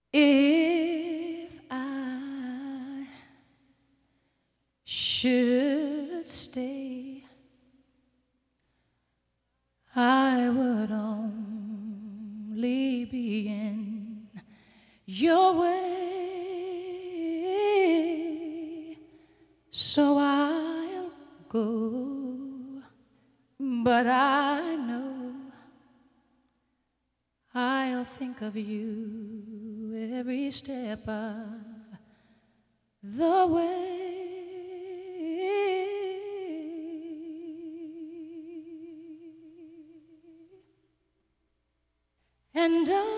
If I should stay, I would only be in your way, so I'll go, but I know I'll think of you every step of the way. And I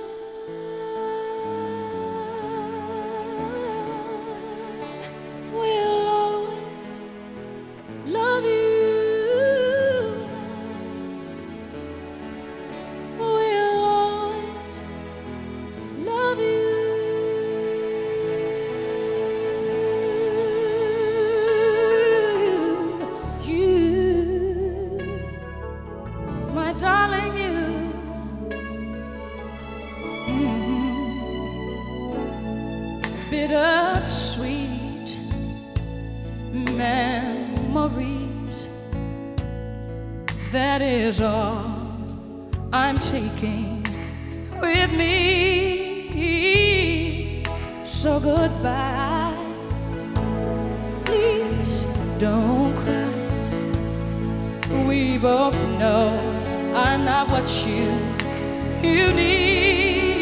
will always love you. Will always love you. You, my darling, you. Bittersweet memories, that is all I'm taking with me. So goodbye, please don't cry. We both know I'm not what you need.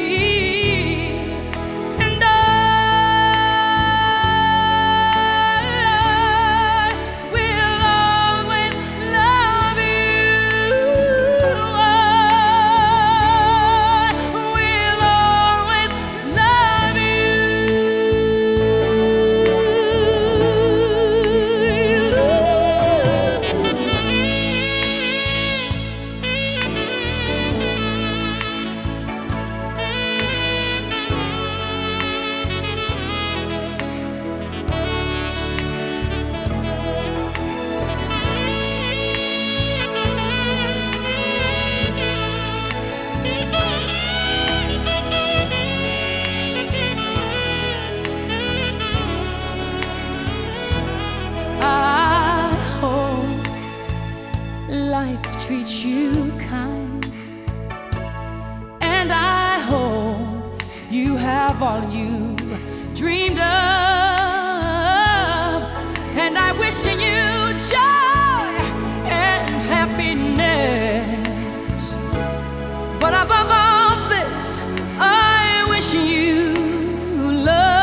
Life treats you kind, and I hope you have all you dreamed of, and I wish you joy and happiness, but above all this, I wish you love.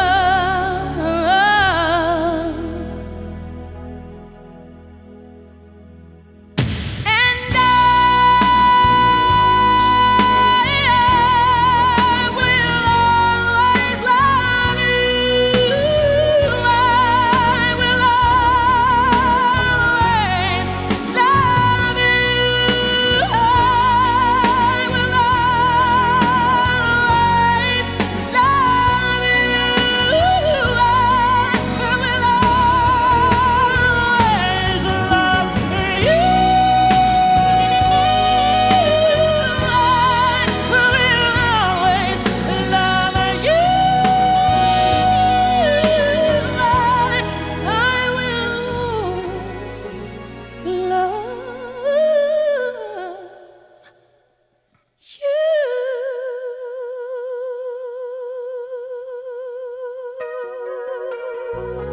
You